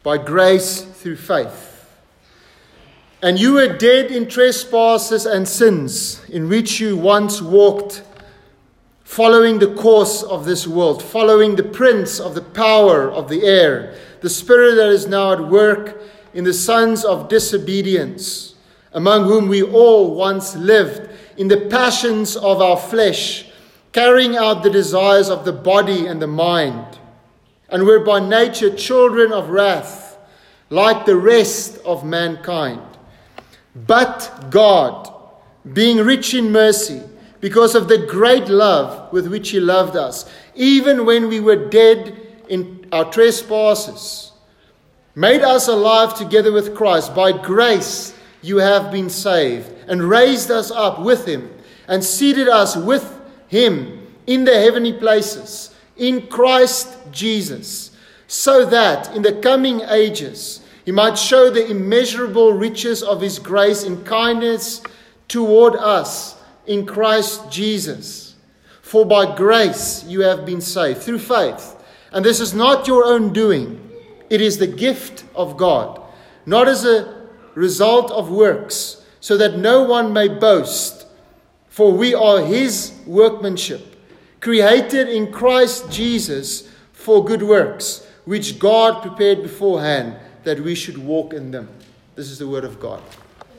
by grace through faith. And you were dead in trespasses and sins, in which you once walked, following the course of this world, following the prince of the power of the air, the spirit that is now at work in the sons of disobedience, among whom we all once lived in the passions of our flesh, carrying out the desires of the body and the mind, and were by nature children of wrath, like the rest of mankind. But God, being rich in mercy, because of the great love with which He loved us, even when we were dead in our trespasses, made us alive together with Christ. By grace you have been saved, and raised us up with Him, and seated us with Him in the heavenly places, in Christ Jesus, so that in the coming ages He might show the immeasurable riches of His grace and kindness toward us in Christ Jesus. For by grace you have been saved, through faith. And this is not your own doing. It is the gift of God, not as a result of works, so that no one may boast. For we are His workmanship, created in Christ Jesus for good works, which God prepared beforehand that we should walk in them. This is the word of God.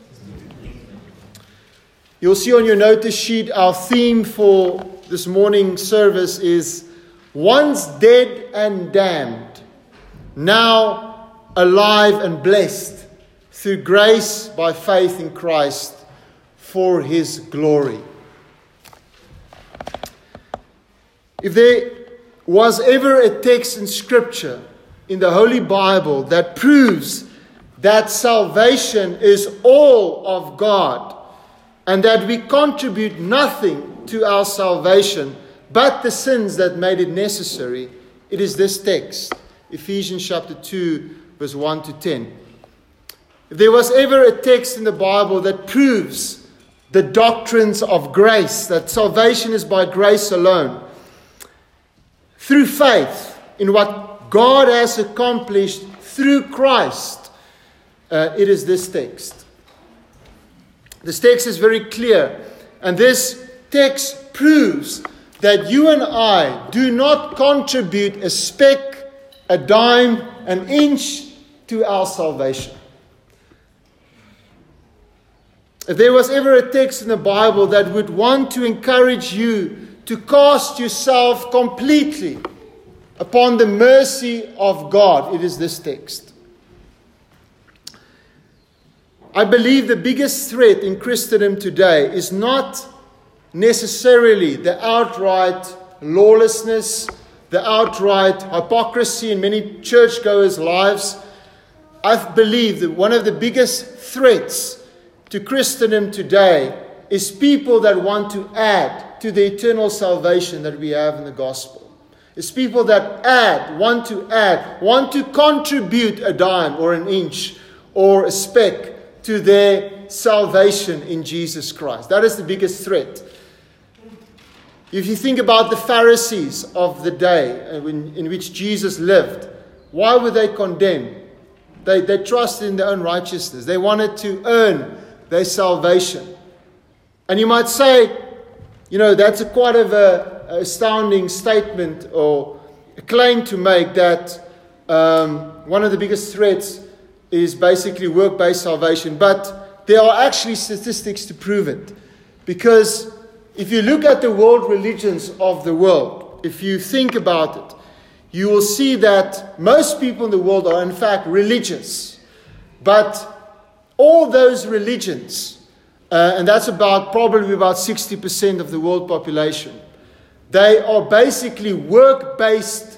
You'll see on your notice sheet our theme for this morning's service is once dead and damned, now alive and blessed through grace by faith in Christ for His glory. If there was ever a text in Scripture, in the Holy Bible, that proves that salvation is all of God, and that we contribute nothing to our salvation but the sins that made it necessary, it is this text, Ephesians chapter 2, verse 1 to 10. If there was ever a text in the Bible that proves the doctrines of grace, that salvation is by grace alone, through faith in what God has accomplished through Christ, it is this text. This text is very clear, and this text proves that you and I do not contribute a speck, a dime, an inch to our salvation. If there was ever a text in the Bible that would want to encourage you to cast yourself completely upon the mercy of God, it is this text. I believe the biggest threat in Christendom today is not necessarily the outright lawlessness, the outright hypocrisy in many churchgoers' lives. I believe that one of the biggest threats to Christendom today is people that want to add to the eternal salvation that we have in the gospel. It's people that want to contribute a dime or an inch or a speck to their salvation in Jesus Christ. That is the biggest threat. If you think about the Pharisees of the day in which Jesus lived, why were they condemned? They trusted in their own righteousness. They wanted to earn their salvation. And you might say, that's quite of a astounding statement or a claim to make that one of the biggest threats is basically work-based salvation. But there are actually statistics to prove it. Because if you look at the world religions of the world, if you think about it, you will see that most people in the world are in fact religious. But all those religions, and that's probably about 60% of the world population, they are basically work-based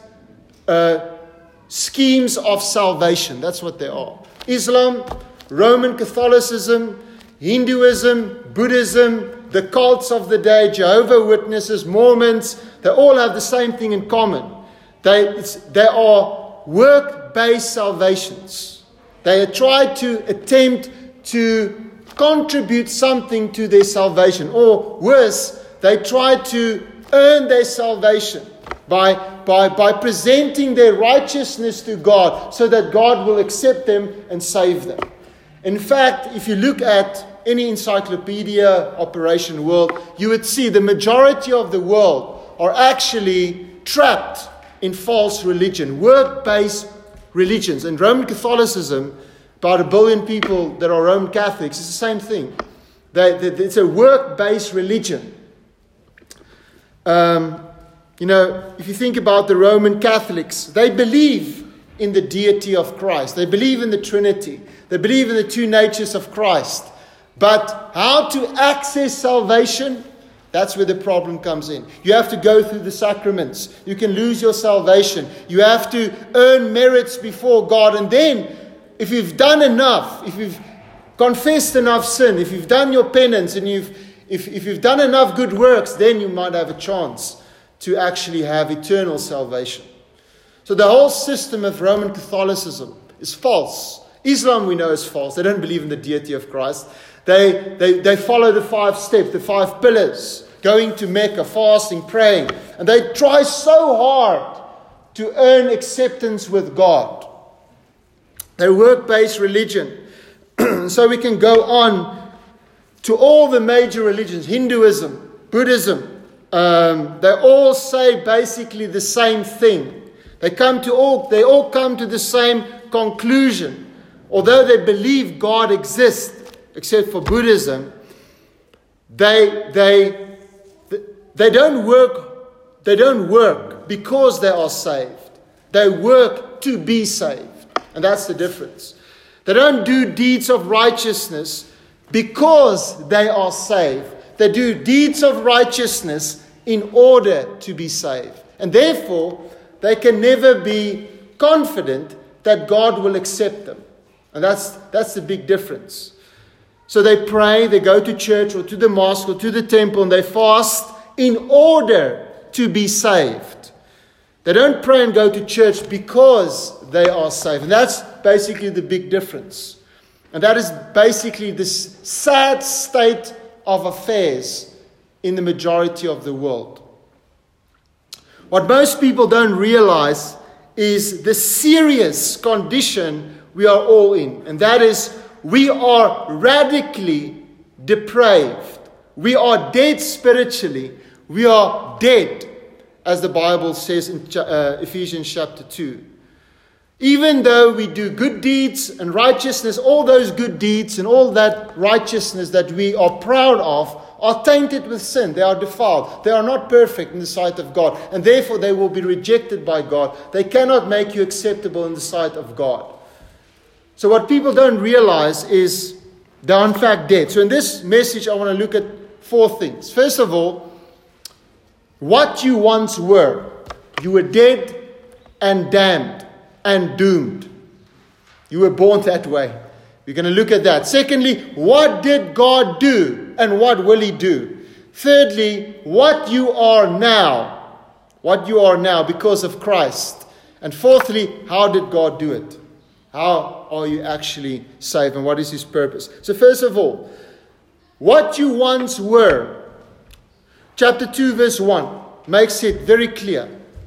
schemes of salvation. That's what they are. Islam, Roman Catholicism, Hinduism, Buddhism, the cults of the day, Jehovah's Witnesses, Mormons, they all have the same thing in common. They are work-based salvations. They try to attempt to contribute something to their salvation. Or worse, they try to earn their salvation by presenting their righteousness to God so that God will accept them and save them. In fact, if you look at any encyclopedia Operation World, you would see the majority of the world are actually trapped in false religion, work-based religions. And Roman Catholicism, about 1 billion people that are Roman Catholics, it's the same thing. It's a work-based religion. If you think about the Roman Catholics, they believe in the deity of Christ. They believe in the Trinity. They believe in the two natures of Christ. But how to access salvation? That's where the problem comes in. You have to go through the sacraments. You can lose your salvation. You have to earn merits before God. And then, if you've done enough, if you've confessed enough sin, if you've done your penance, and if you've done enough good works, then you might have a chance to actually have eternal salvation. So the whole system of Roman Catholicism is false. Islam, we know, is false. They don't believe in the deity of Christ. They follow the 5 steps, the 5 pillars, going to Mecca, fasting, praying. And they try so hard to earn acceptance with God. They're work-based religion. So we can go on to all the major religions, Hinduism, Buddhism. They all say basically the same thing. They all come to the same conclusion. Although they believe God exists, except for Buddhism, they don't work. They don't work because they are saved. They work to be saved, and that's the difference. They don't do deeds of righteousness because they are saved. They do deeds of righteousness in order to be saved, and therefore they can never be confident that God will accept them, and that's the big difference. So they pray, they go to church or to the mosque or to the temple, and they fast in order to be saved. They don't pray and go to church because they are saved. And that's basically the big difference. And that is basically this sad state of affairs in the majority of the world. What most people don't realize is the serious condition we are all in. And that is, we are radically depraved. We are dead spiritually. We are dead, as the Bible says in Ephesians chapter 2. Even though we do good deeds and righteousness, all those good deeds and all that righteousness that we are proud of are tainted with sin. They are defiled. They are not perfect in the sight of God. And therefore they will be rejected by God. They cannot make you acceptable in the sight of God. So what people don't realize is they are in fact dead. So in this message I want to look at 4 things. First of all, what you once were. You were dead and damned and doomed. You were born that way. We're going to look at that. Secondly, what did God do and what will He do? Thirdly, what you are now. What you are now because of Christ. And fourthly, how did God do it? How are you actually saved and what is His purpose? So first of all, what you once were. Chapter 2 verse 1 makes it very clear.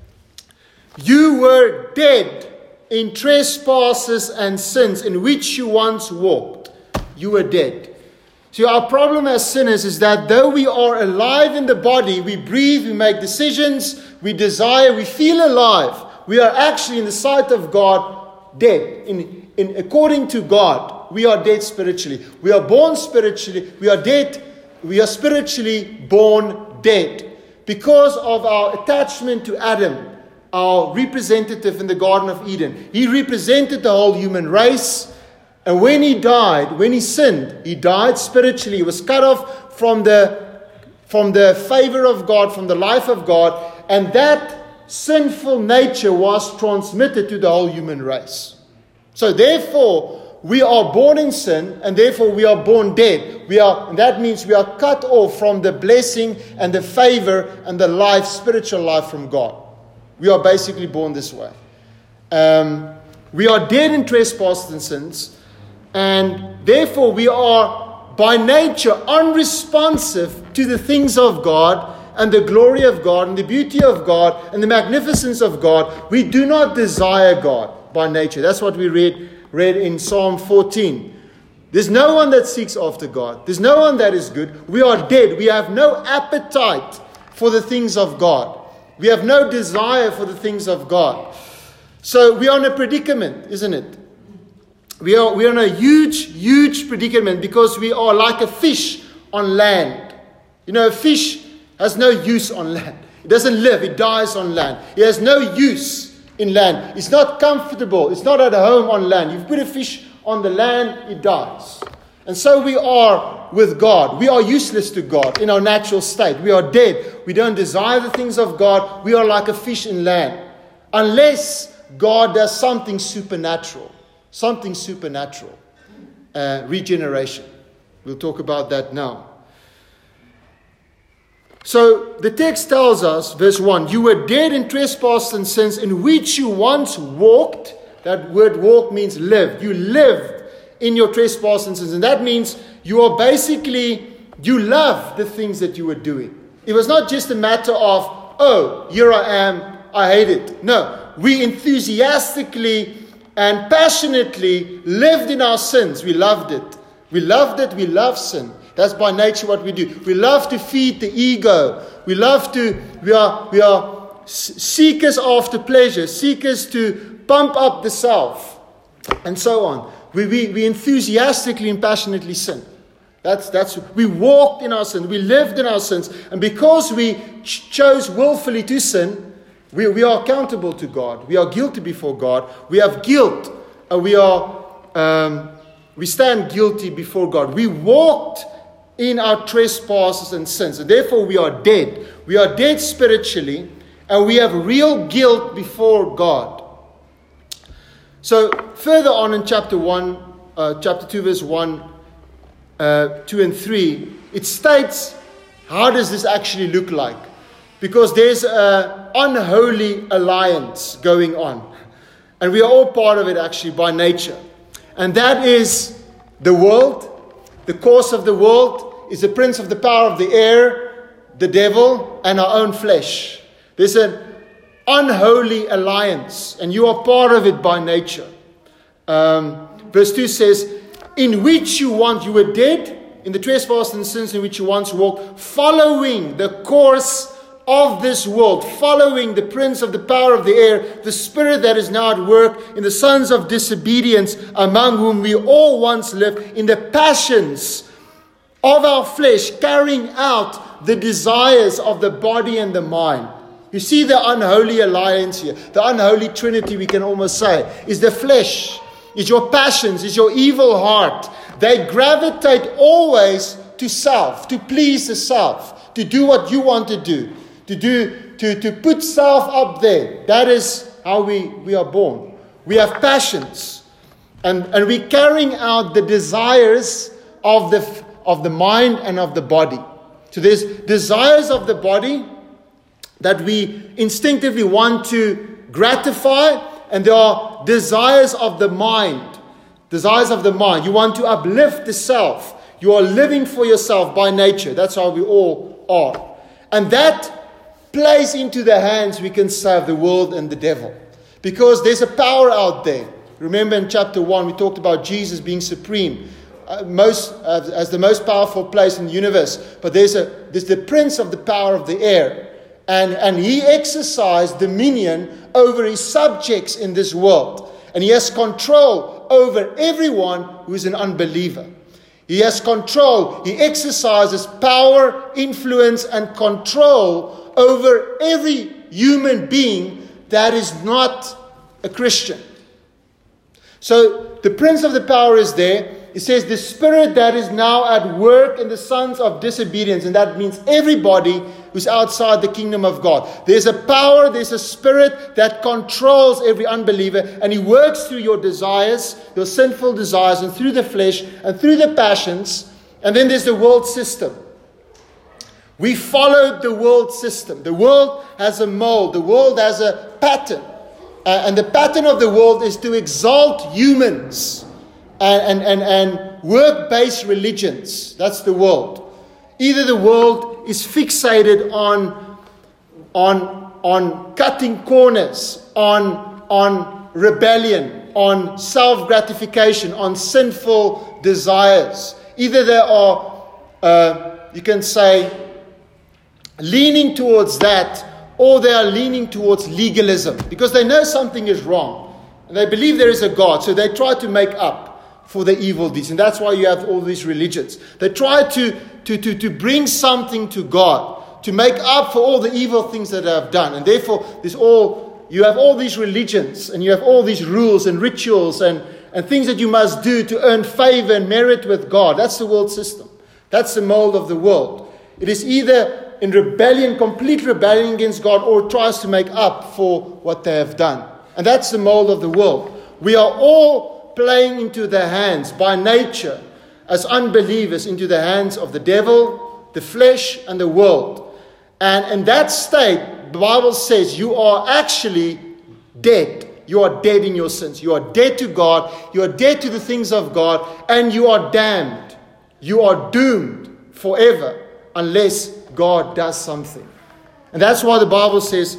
You were dead in trespasses and sins in which you once walked. You were dead. See, our problem as sinners is that though we are alive in the body, we breathe, we make decisions, we desire, we feel alive, we are actually in the sight of God dead. According to God, we are dead spiritually. We are born spiritually. We are dead. We are spiritually born dead because of our attachment to Adam, our representative in the Garden of Eden. He represented the whole human race. And when he died, when he sinned, he died spiritually. He was cut off from the favor of God, from the life of God. And that sinful nature was transmitted to the whole human race. So therefore, we are born in sin, and therefore we are born dead. And that means we are cut off from the blessing and the favor and the life, spiritual life from God. We are basically born this way. We are dead in trespasses and sins, and therefore we are by nature unresponsive to the things of God and the glory of God and the beauty of God and the magnificence of God, we do not desire God by nature. That's what we read in Psalm 14. There's no one that seeks after God. There's no one that is good. We are dead. We have no appetite for the things of God. We have no desire for the things of God. So we are in a predicament, isn't it? We are in a huge, huge predicament because we are like a fish on land. You know, a fish has no use on land. It doesn't live. It dies on land. It has no use in land. It's not comfortable. It's not at home on land. You put a fish on the land, it dies. And so we are with God. We are useless to God in our natural state. We are dead. We don't desire the things of God. We are like a fish in land. Unless God does something supernatural. Something supernatural. Regeneration. We'll talk about that now. So the text tells us, verse 1, you were dead in trespasses and sins in which you once walked. That word walk means lived. You lived in your trespasses and sins. And that means you love the things that you were doing. It was not just a matter of, oh, here I am, I hate it. No, we enthusiastically and passionately lived in our sins. We loved it. We loved it. We love sin. That's by nature what we do. We love to feed the ego. We are seekers after pleasure, seekers to pump up the self, and so on. We enthusiastically and passionately sin. We walked in our sin. We lived in our sins. And because we chose willfully to sin, we are accountable to God. We are guilty before God. We have guilt. We stand guilty before God. We walked in our trespasses and sins. And therefore we are dead. We are dead spiritually. And we have real guilt before God. So further on in chapter 2, verse 1, 2 and 3, it states, how does this actually look like? Because there's an unholy alliance going on. And we are all part of it actually by nature. And that is the world. The course of the world is the prince of the power of the air, the devil, and our own flesh. There's an unholy alliance, and you are part of it by nature. Verse 2 says, in which you were dead in the trespasses and sins in which you once walked, following the course of this world, following the prince of the power of the air, the spirit that is now at work in the sons of disobedience, among whom we all once lived in the passions of our flesh, carrying out the desires of the body and the mind. You see the unholy alliance here, the unholy trinity, we can almost say, is the flesh, is your passions, is your evil heart. They gravitate always to self, to please the self, to do what you want to do, to put self up there. That is how we are born. We have passions, and we're carrying out the desires of the mind and of the body. So there's desires of the body that we instinctively want to gratify, and there are desires of the mind. Desires of the mind. You want to uplift the self. You are living for yourself by nature. That's how we all are. And that plays into the hands, we can say, of the world and the devil. Because there's a power out there. Remember in chapter 1, we talked about Jesus being supreme. As the most powerful place in the universe. But there's the prince of the power of the air. And he exercised dominion over his subjects in this world. And he has control over everyone who is an unbeliever. He has control. He exercises power, influence, and control over every human being that is not a Christian. So the prince of the power is there. It says the spirit that is now at work in the sons of disobedience. And that means everybody who's outside the kingdom of God. There's a power, there's a spirit that controls every unbeliever. And he works through your desires, your sinful desires, and through the flesh, and through the passions. And then there's the world system. We followed the world system. The world has a mold. The world has a pattern. And the pattern of the world is to exalt humans. And work-based religions. That's the world. Either the world world is fixated on cutting corners, on rebellion, on self-gratification, on sinful desires. Either they are, you can say, leaning towards that, or they are leaning towards legalism, because they know something is wrong. And they believe there is a God, so they try to make up for the evil deeds. And that's why you have all these religions. They try to bring something to God, to make up for all the evil things that they have done. And therefore, you have all these religions, and you have all these rules and rituals and things that you must do to earn favor and merit with God. That's the world system. That's the mold of the world. It is either in rebellion, complete rebellion against God, or it tries to make up for what they have done. And that's the mold of the world. We are all playing into their hands by nature as unbelievers, into the hands of the devil, the flesh, and the world. And in that state, the Bible says you are actually dead. You are dead in your sins. You are dead to God. You are dead to the things of God. And you are damned. You are doomed forever unless God does something. And that's why the Bible says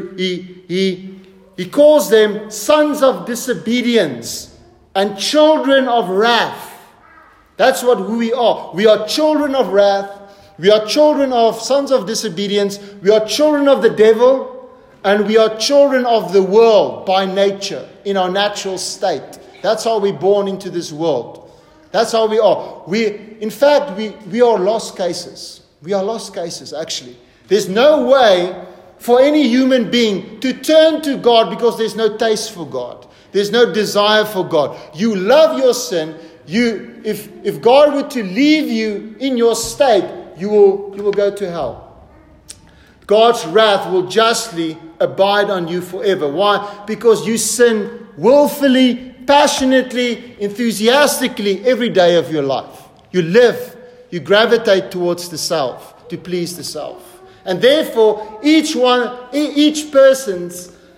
he calls them sons of disobedience and children of wrath. That's who we are. We are children of wrath. We are children of sons of disobedience. We are children of the devil. And we are children of the world by nature, in our natural state. That's how we're born into this world. That's how we are. In fact, we are lost cases. We are lost cases, actually. There's no way for any human being to turn to God because there's no taste for God. There's no desire for God. You love your sin. If God were to leave you in your state, you will go to hell. God's wrath will justly abide on you forever. Why? Because you sin willfully, passionately, enthusiastically every day of your life. You gravitate towards the self, to please the self. And therefore, each person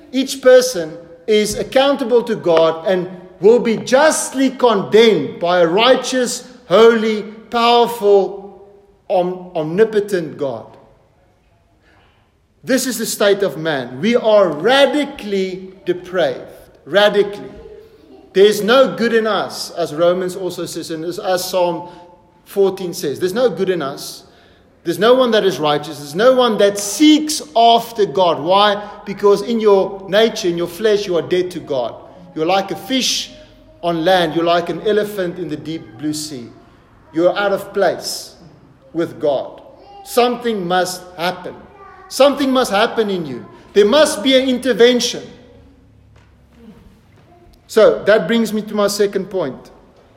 is accountable to God and will be justly condemned by a righteous, holy, powerful, omnipotent God. This is the state of man. We are radically depraved. Radically. There is no good in us, as Romans also says, and as Psalm 14 says. There's no good in us. There's no one that is righteous. There's no one that seeks after God. Why? Because in your nature, in your flesh, you are dead to God. You're like a fish on land. You're like an elephant in the deep blue sea. You're out of place with God. Something must happen. Something must happen in you. There must be an intervention. So that brings me to my second point.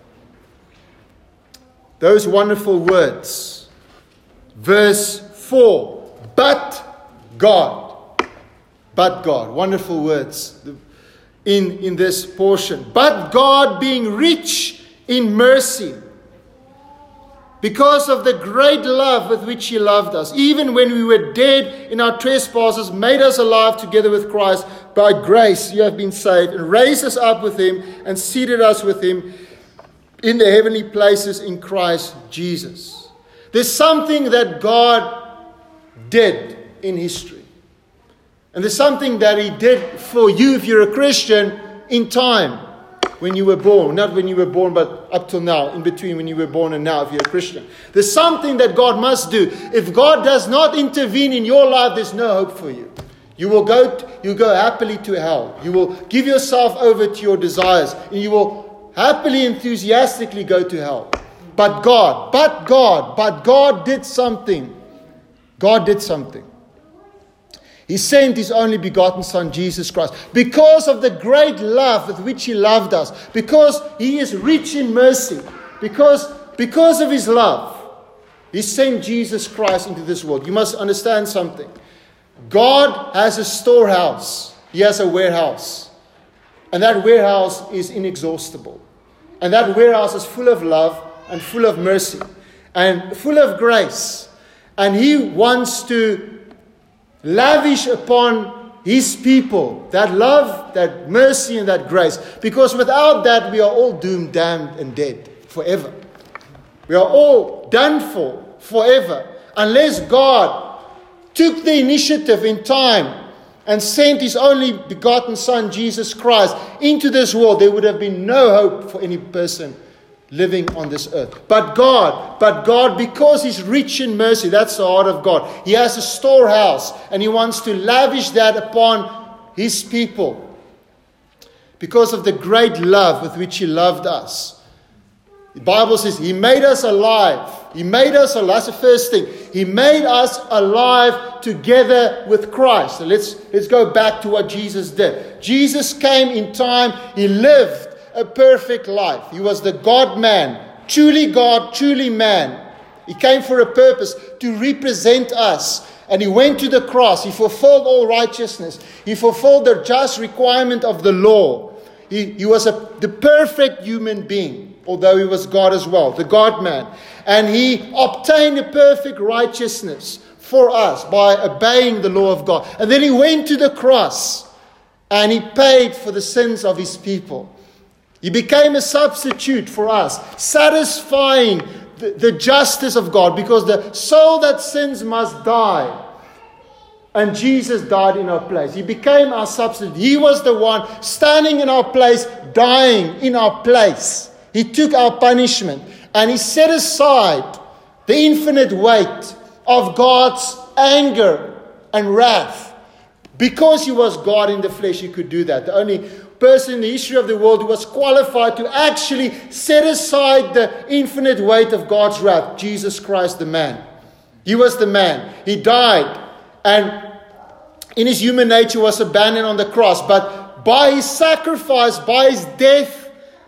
Those wonderful words. Verse 4. But God. But God. Wonderful words in this portion. But God, being rich in mercy, because of the great love with which He loved us, even when we were dead in our trespasses, made us alive together with Christ. By grace you have been saved, and raised us up with Him, and seated us with Him in the heavenly places in Christ Jesus. There's something that God did in history. And there's something that He did for you, if you're a Christian, in time. When you were born, not when you were born, but up till now, in between when you were born and now, if you're a Christian. There's something that God must do. If God does not intervene in your life, there's no hope for you. You go happily to hell. You will give yourself over to your desires, and you will happily, enthusiastically go to hell. But God did something. God did something. He sent His only begotten Son, Jesus Christ, because of the great love with which He loved us, because He is rich in mercy, because of His love, He sent Jesus Christ into this world. You must understand something. God has a storehouse. He has a warehouse. And that warehouse is inexhaustible. And that warehouse is full of love and full of mercy and full of grace. And He wants to lavish upon His people that love, that mercy, and that grace. Because without that, we are all doomed, damned, and dead forever. We are all done for forever Unless God took the initiative in time and sent His only begotten Son, Jesus Christ, into this world, there would have been no hope for any person living on this earth. But God, because He's rich in mercy, that's the heart of God. He has a storehouse, and He wants to lavish that upon His people. Because of the great love with which He loved us. The Bible says He made us alive. He made us alive. That's the first thing. He made us alive together with Christ. So let's go back to what Jesus did. Jesus came in time. He lived a perfect life. He was the God-man. Truly God, truly man. He came for a purpose, to represent us. And He went to the cross. He fulfilled all righteousness. He fulfilled the just requirement of the law. He was the perfect human being, although He was God as well, the God-man. And He obtained a perfect righteousness for us by obeying the law of God. And then He went to the cross and He paid for the sins of His people. He became a substitute for us, satisfying the justice of God, because the soul that sins must die. And Jesus died in our place. He became our substitute. He was the one standing in our place, dying in our place. He took our punishment and He set aside the infinite weight of God's anger and wrath. Because He was God in the flesh, He could do that. The only person in the history of the world who was qualified to actually set aside the infinite weight of God's wrath, Jesus Christ, the man. He was the man. He died. And in His human nature was abandoned on the cross. But by His sacrifice, by His death,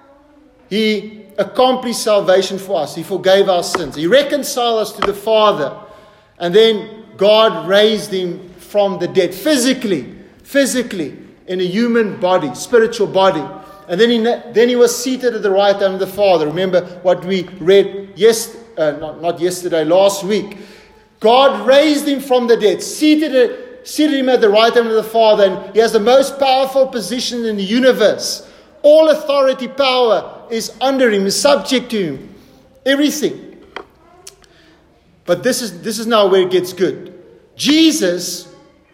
He accomplished salvation for us. He forgave our sins. He reconciled us to the Father. And then God raised Him from the dead. Physically, in a human body, spiritual body. And then He was seated at the right hand of the Father. Remember what we read last week. God raised Him from the dead, seated Him at the right hand of the Father, and He has the most powerful position in the universe. All authority, power is under Him, is subject to Him. Everything. But this is now where it gets good. Jesus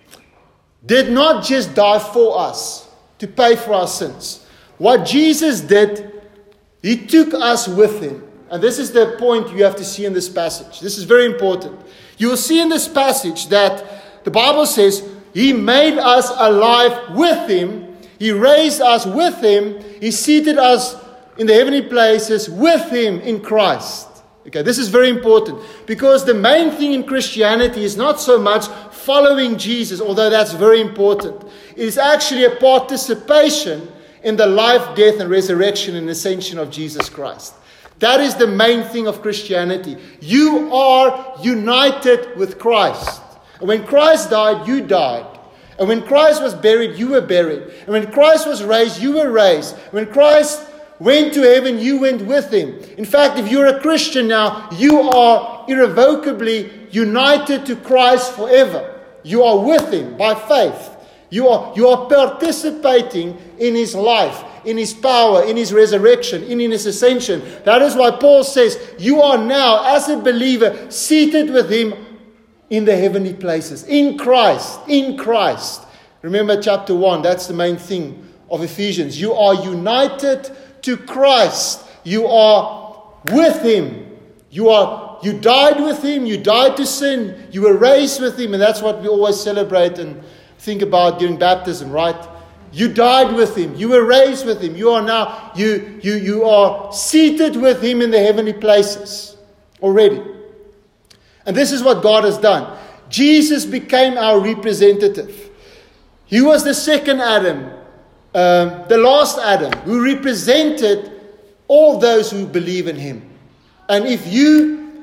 did not just die for us to pay for our sins. What Jesus did, He took us with Him. And this is the point you have to see in this passage. This is very important. You will see in this passage that the Bible says He made us alive with Him. He raised us with Him. He seated us in the heavenly places with Him in Christ. Okay, this is very important, because the main thing in Christianity is not so much following Jesus, although that's very important. It is actually a participation in the life, death, and resurrection and ascension of Jesus Christ. That is the main thing of Christianity. You are united with Christ. And when Christ died, you died. And when Christ was buried, you were buried. And when Christ was raised, you were raised. When Christ went to heaven, you went with Him. In fact, if you're a Christian now, you are irrevocably united to Christ forever. You are with Him by faith. You are participating in His life, in His power, in His resurrection, in His ascension. That is why Paul says, you are now, as a believer, seated with Him in the heavenly places. In Christ. In Christ. Remember chapter 1, that's the main thing of Ephesians. You are united to Christ. You are with Him. You died with Him. You died to sin. You were raised with Him. And that's what we always celebrate and think about during baptism, right? You died with Him. You were raised with Him. You are now, you are seated with Him in the heavenly places already. And this is what God has done. Jesus became our representative. He was the second Adam, the last Adam, who represented all those who believe in Him. And if you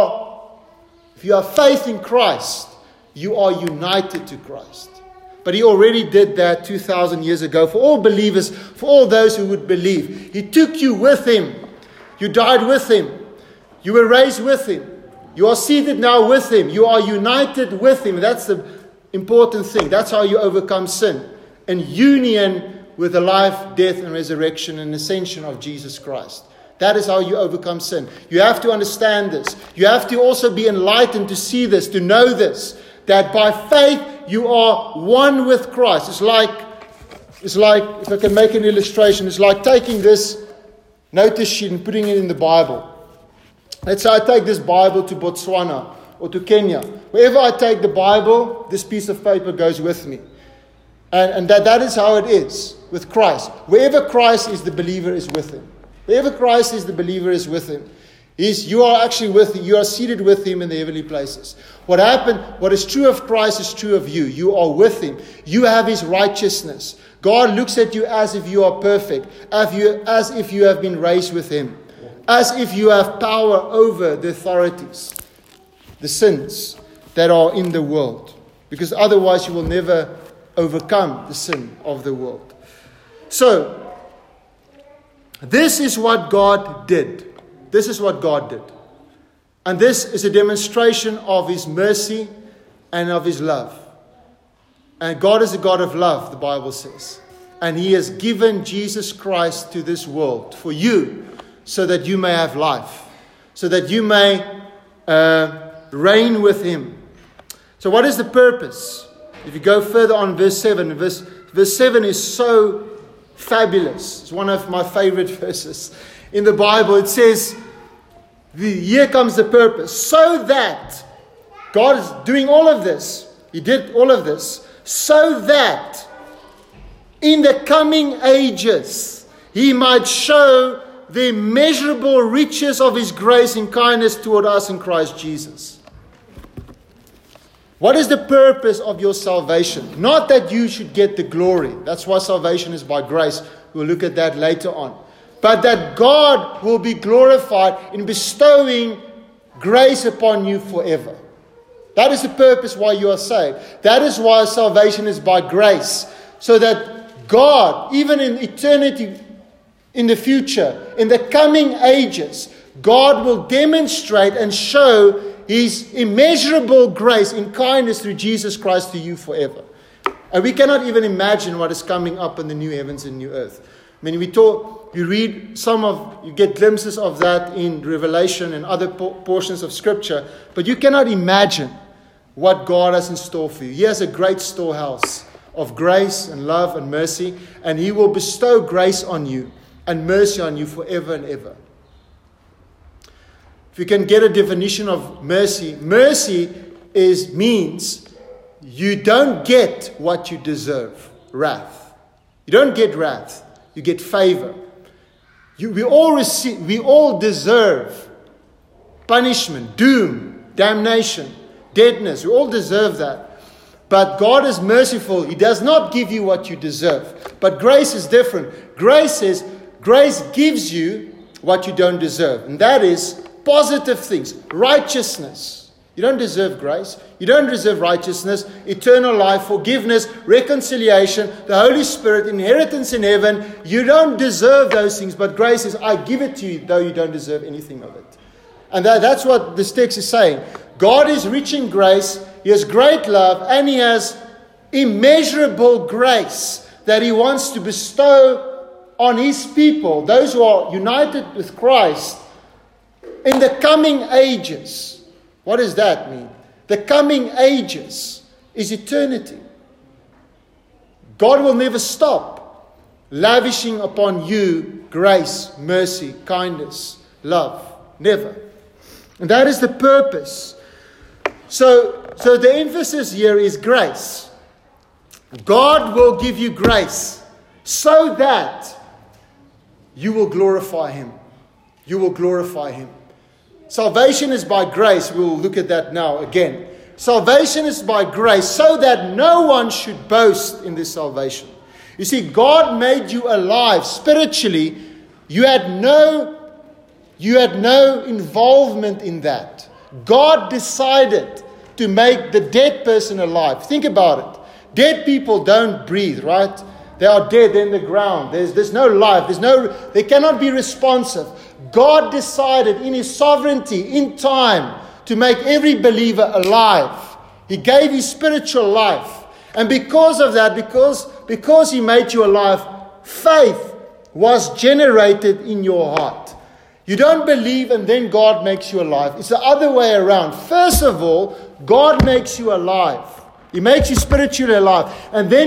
have faith in Christ, you are united to Christ. But He already did that 2,000 years ago for all believers, for all those who would believe. He took you with Him. You died with Him. You were raised with Him. You are seated now with Him. You are united with Him. That's the important thing. That's how you overcome sin. And union with the life, death, and resurrection and ascension of Jesus Christ. That is how you overcome sin. You have to understand this. You have to also be enlightened to see this, to know this, that by faith you are one with Christ. It's like, if I can make an illustration, it's like taking this notice sheet and putting it in the Bible. Let's say I take this Bible to Botswana or to Kenya. Wherever I take the Bible, this piece of paper goes with me. And that is how it is with Christ. Wherever Christ is, the believer is with him. Wherever Christ is, the believer is with him. You are actually with him. You are seated with him in the heavenly places. What is true of Christ is true of you. You are with him. You have his righteousness. God looks at you as if you are perfect, as if you have been raised with him, as if you have power over the authorities, the sins that are in the world. Because otherwise you will never overcome the sin of the world. So, this is what God did. This is what God did. And this is a demonstration of his mercy and of his love. And God is a God of love, the Bible says. And he has given Jesus Christ to this world for you, so that you may have life. So that you may reign with him. So what is the purpose? If you go further on verse 7. Verse 7 is so fabulous. It's one of my favorite verses in the Bible. It says, here comes the purpose. So that God is doing all of this. He did all of this. So that in the coming ages, he might show the immeasurable riches of his grace and kindness toward us in Christ Jesus. What is the purpose of your salvation? Not that you should get the glory. That's why salvation is by grace. We'll look at that later on. But that God will be glorified in bestowing grace upon you forever. That is the purpose why you are saved. That is why salvation is by grace. So that God, even in eternity, in the future, in the coming ages, God will demonstrate and show his immeasurable grace and kindness through Jesus Christ to you forever. And we cannot even imagine what is coming up in the new heavens and new earth. I mean, you get glimpses of that in Revelation and other portions of Scripture, but you cannot imagine what God has in store for you. He has a great storehouse of grace and love and mercy, and he will bestow grace on you and mercy on you forever and ever. If you can get a definition of mercy, mercy means you don't get what you deserve. Wrath. You don't get wrath. You get favor. We all deserve punishment, doom, damnation, deadness. We all deserve that. But God is merciful. He does not give you what you deserve. But grace is different. Grace gives you what you don't deserve. And that is positive things. Righteousness. You don't deserve grace. You don't deserve righteousness, eternal life, forgiveness, reconciliation, the Holy Spirit, inheritance in heaven. You don't deserve those things, but grace is, I give it to you, though you don't deserve anything of it. And that's what this text is saying. God is rich in grace. He has great love, and he has immeasurable grace that he wants to bestow on his people, those who are united with Christ, in the coming ages. What does that mean? The coming ages is eternity. God will never stop lavishing upon you grace, mercy, kindness, love. Never. And that is the purpose. So the emphasis here is grace. God will give you grace so that you will glorify him. You will glorify him. Salvation is by grace. We will look at that now again. Salvation is by grace so that no one should boast in this salvation. You see, God made you alive spiritually. You had no involvement in that. God decided to make the dead person alive. Think about it. Dead people don't breathe, right? They are dead in the ground. There's no life. They cannot be responsive. God decided in his sovereignty, in time, to make every believer alive. He gave his spiritual life. And because of that, because he made you alive, faith was generated in your heart. You don't believe and then God makes you alive. It's the other way around. First of all, God makes you alive. He makes you spiritually alive. And then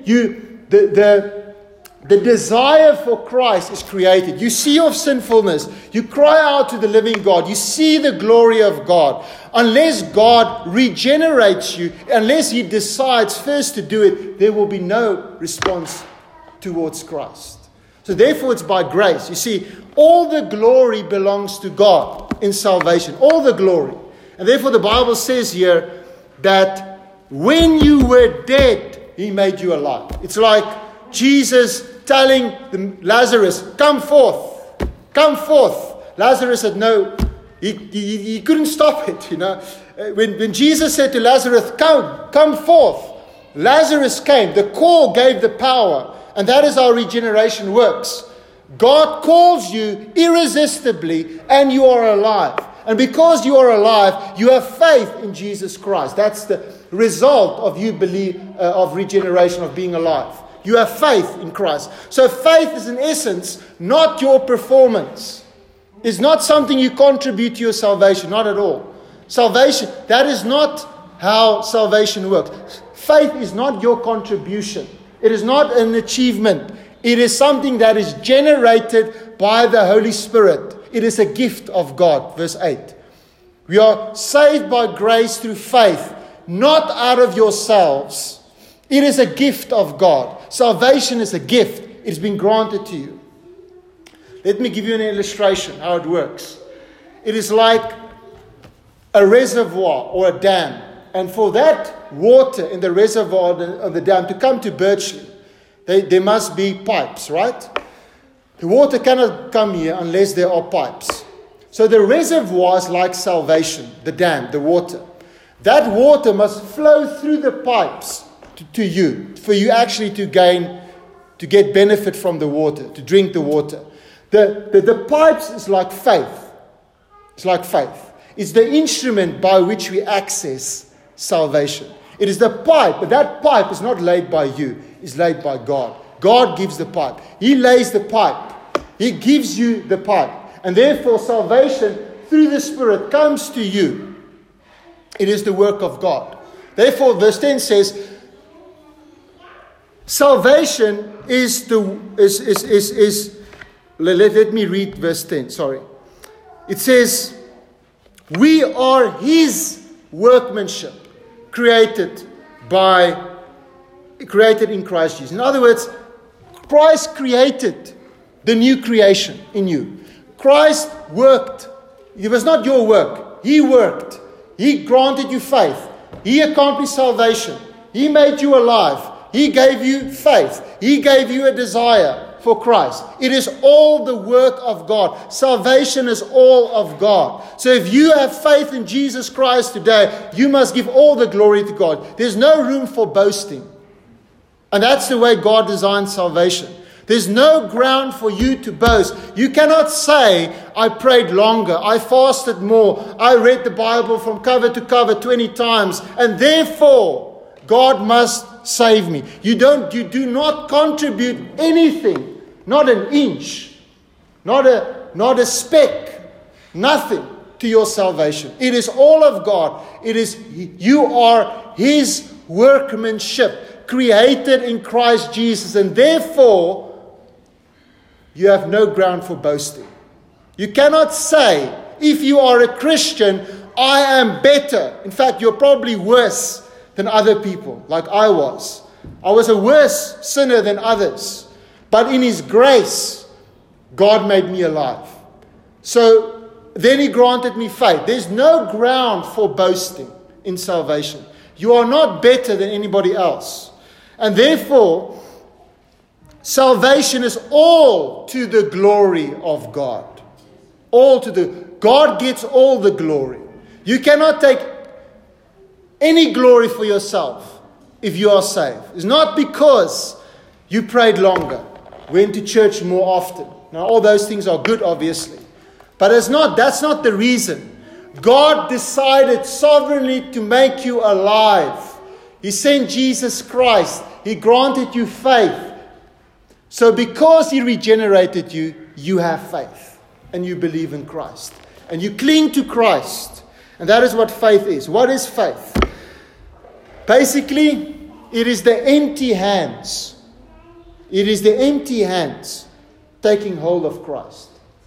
the desire for Christ is created. You see your sinfulness. You cry out to the living God. You see the glory of God. Unless God regenerates you, unless He decides first to do it, there will be no response towards Christ. So therefore it's by grace. You see, all the glory belongs to God in salvation. All the glory. And therefore the Bible says here that when you were dead, He made you alive. It's like Jesus telling Lazarus, come forth, come forth. Lazarus said no, he couldn't stop it, you know. When Jesus said to Lazarus, come forth, Lazarus came. The call gave the power, and that is how regeneration works. God calls you irresistibly, and you are alive. And because you are alive, you have faith in Jesus Christ. That's the result of you believe of regeneration, of being alive. You have faith in Christ. So faith is in essence not your performance. It's not something you contribute to your salvation. Not at all. Salvation, that is not how salvation works. Faith is not your contribution. It is not an achievement. It is something that is generated by the Holy Spirit. It is a gift of God. Verse 8. We are saved by grace through faith, not out of yourselves. It is a gift of God. Salvation is a gift. It's been granted to you. Let me give you an illustration how it works. It is like a reservoir or a dam. And for that water in the reservoir of the dam to come to Birchley, there must be pipes, right? The water cannot come here unless there are pipes. So the reservoir is like salvation, the dam, the water. That water must flow through the pipes to you, for you actually to get benefit from the water, to drink the water. The pipes is like faith. It's like faith. It's the instrument by which we access salvation. It is the pipe, but that pipe is not laid by you. It's laid by God. God gives the pipe. He lays the pipe. He gives you the pipe. And therefore salvation through the Spirit comes to you. It is the work of God. Therefore verse 10 says, salvation let me read verse 10, sorry. It says, we are His workmanship, created in Christ Jesus. In other words, Christ created the new creation in you. Christ worked. It was not your work. He worked. He granted you faith. He accomplished salvation. He made you alive. He gave you faith. He gave you a desire for Christ. It is all the work of God. Salvation is all of God. So if you have faith in Jesus Christ today, you must give all the glory to God. There's no room for boasting. And that's the way God designed salvation. There's no ground for you to boast. You cannot say, I prayed longer, I fasted more, I read the Bible from cover to cover 20 times, and therefore God must save me. You do not contribute anything, not an inch, not a speck, nothing to your salvation. It is all of God. You are His workmanship, created in Christ Jesus, and therefore you have no ground for boasting. You cannot say, if you are a Christian, I am better. In fact, you're probably worse than other people, like I was. I was a worse sinner than others. But in His grace, God made me alive. So then He granted me faith. There's no ground for boasting in salvation. You are not better than anybody else. And therefore, salvation is all to the glory of God. God gets all the glory. You cannot take any glory for yourself if you are saved. It's not because you prayed longer, went to church more often. Now all those things are good, obviously. But that's not the reason. God decided sovereignly to make you alive. He sent Jesus Christ. He granted you faith. So because He regenerated you, you have faith. and you believe in Christ. And you cling to Christ. And that is what faith is. What is faith? Basically, it is the empty hands. It is the empty hands taking hold of Christ.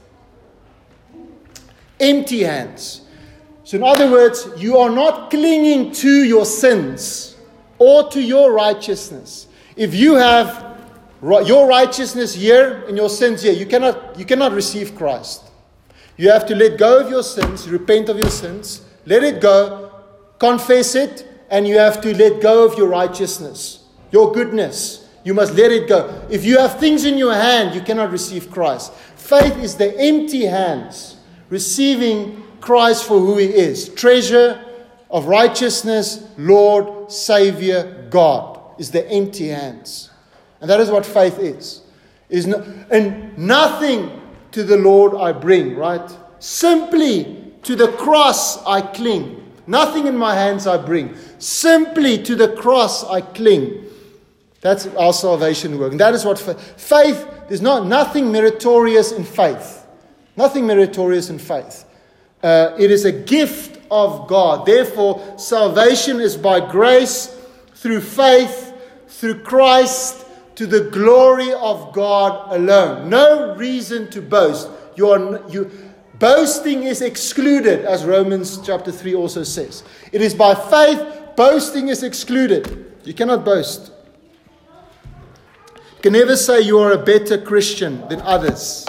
Empty hands. So in other words, you are not clinging to your sins or to your righteousness. If you have your righteousness here and your sins here, you cannot receive Christ. You have to let go of your sins, repent of your sins, let it go, confess it, and you have to let go of your righteousness, your goodness. You must let it go. If you have things in your hand, you cannot receive Christ. Faith is the empty hands, receiving Christ for who He is. Treasure of righteousness, Lord, Savior, God, is the empty hands. And that is what faith is. And nothing to the Lord I bring, right? Simply to the cross I cling. Nothing in my hands I bring. Simply to the cross I cling. That's our salvation work. And that is what faith, there's nothing meritorious in faith. Nothing meritorious in faith. It is a gift of God. Therefore, salvation is by grace, through faith, through Christ, to the glory of God alone. No reason to boast. Boasting is excluded, as Romans chapter 3 also says. It is by faith, boasting is excluded. You cannot boast. You can never say you are a better Christian than others.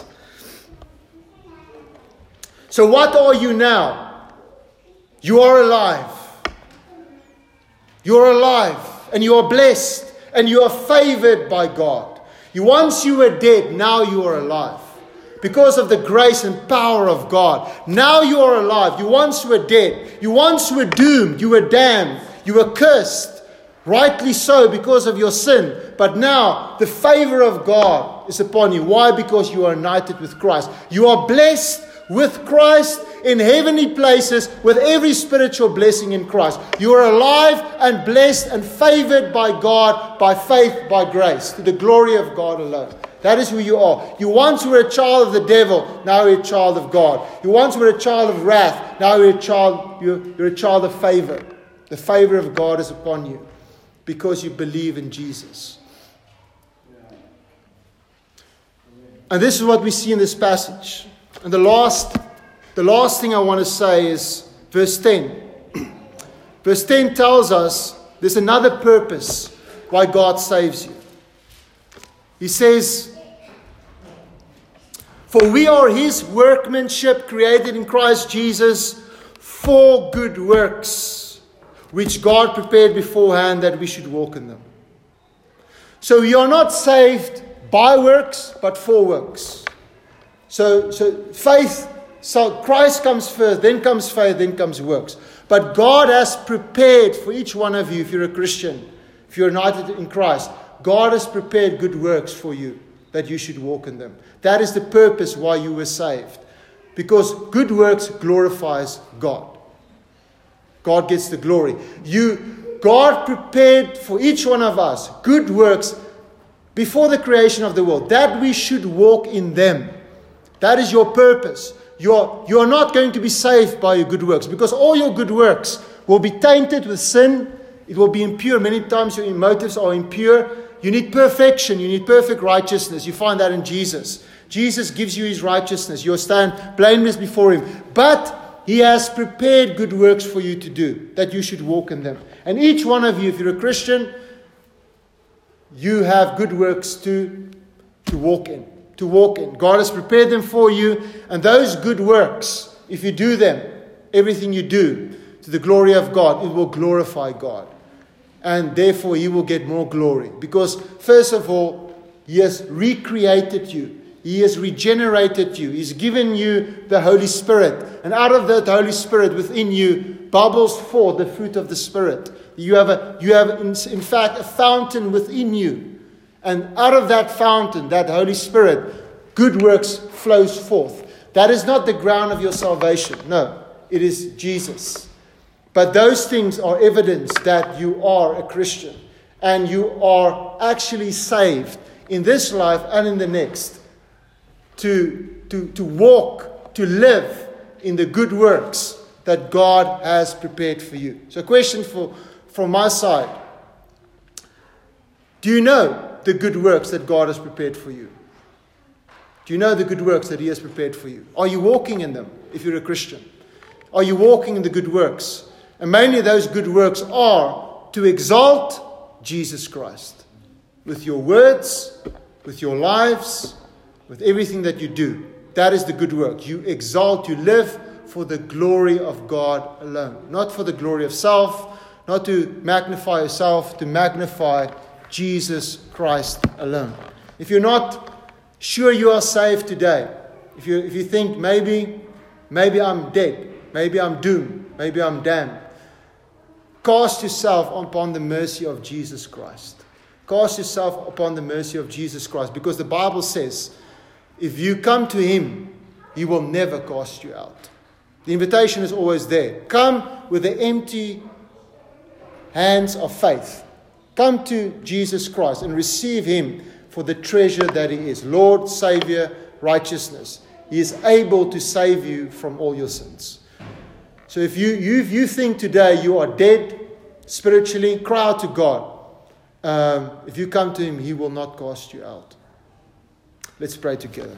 So what are you now? You are alive. You are alive and you are blessed and you are favored by God. Once you were dead, now you are alive. Because of the grace and power of God. Now you are alive. You once were dead. You once were doomed. You were damned. You were cursed. Rightly so because of your sin. But now the favor of God is upon you. Why? Because you are united with Christ. You are blessed with Christ in heavenly places with every spiritual blessing in Christ. You are alive and blessed and favored by God by faith, by grace, to the glory of God alone. That is who you are. You once were a child of the devil, now you're a child of God. You once were a child of wrath, now you're a child of favor. The favor of God is upon you because you believe in Jesus. And this is what we see in this passage. And the last thing I want to say is verse 10. Verse 10 tells us there's another purpose why God saves you. He says, for we are His workmanship created in Christ Jesus for good works, which God prepared beforehand that we should walk in them. So we are not saved by works, but for works. So faith, so Christ comes first, then comes faith, then comes works. But God has prepared for each one of you, if you're a Christian, if you're united in Christ, God has prepared good works for you, that you should walk in them. That is the purpose why you were saved. Because good works glorifies God. God gets the glory. God prepared for each one of us good works before the creation of the world, that we should walk in them. That is your purpose. You are not going to be saved by your good works, because all your good works will be tainted with sin. It will be impure. Many times your motives are impure. You need perfection. You need perfect righteousness. You find that in Jesus. Jesus gives you His righteousness. You'll stand blameless before Him. But He has prepared good works for you to do, that you should walk in them. And each one of you, if you're a Christian, you have good works to walk in. To walk in. God has prepared them for you. And those good works, if you do them, everything you do to the glory of God, it will glorify God. And therefore He will get more glory. Because first of all, He has recreated you. He has regenerated you. He's given you the Holy Spirit. And out of that Holy Spirit within you bubbles forth the fruit of the Spirit. You have in fact a fountain within you. And out of that fountain, that Holy Spirit, good works flows forth. That is not the ground of your salvation. No, it is Jesus. But those things are evidence that you are a Christian. And you are actually saved in this life and in the next. to walk, to live in the good works that God has prepared for you. So a question from my side. Do you know the good works that God has prepared for you? Do you know the good works that He has prepared for you? Are you walking in them if you're a Christian? Are you walking in the good works? And mainly those good works are to exalt Jesus Christ with your words, with your lives, with everything that you do. That is the good work. You exalt, you live for the glory of God alone. Not for the glory of self, not to magnify yourself, to magnify Jesus Christ alone. If you're not sure you are saved today, if you think maybe I'm dead, maybe I'm doomed, maybe I'm damned, cast yourself upon the mercy of Jesus Christ. Cast yourself upon the mercy of Jesus Christ, because the Bible says, if you come to Him, He will never cast you out. The invitation is always there. Come with the empty hands of faith. Come to Jesus Christ and receive Him for the treasure that He is. Lord, Savior, righteousness. He is able to save you from all your sins. So if you think today you are dead spiritually, cry out to God. If you come to Him, He will not cast you out. Let's pray together.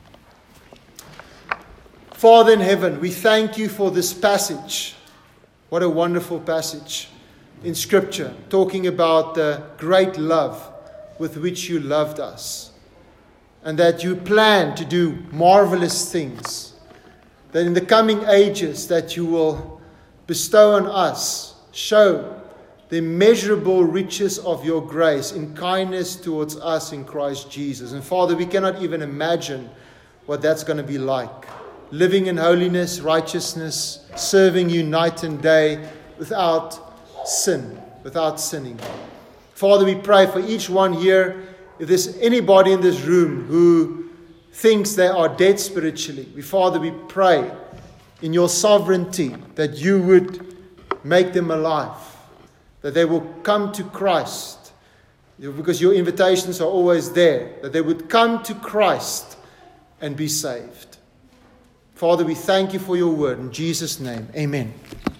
Father in heaven, we thank You for this passage. What a wonderful passage in Scripture, talking about the great love with which You loved us, and that You plan to do marvelous things, that in the coming ages that You will bestow on us, show the immeasurable riches of Your grace in kindness towards us in Christ Jesus. And Father, we cannot even imagine what that's going to be like. Living in holiness, righteousness, serving You night and day without sin, without sinning. Father, we pray for each one here. If there's anybody in this room who thinks they are dead spiritually, Father, we pray in Your sovereignty that You would make them alive, that they will come to Christ, because Your invitations are always there, that they would come to Christ and be saved. Father, we thank You for Your word. In Jesus' name, amen.